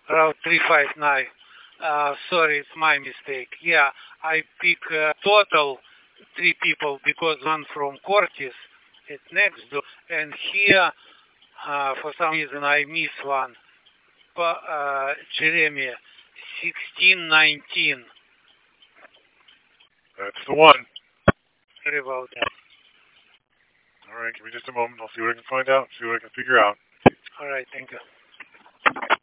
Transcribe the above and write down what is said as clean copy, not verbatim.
Route 359. Sorry, it's my mistake. Yeah, I pick total 3 people because one from Cortis, it's next door, and here for some reason I miss one. Jeremy, 1619. That's the one. Sorry about that. All right, give me just a moment. I'll see what I can find out, see what I can figure out. All right, thank you.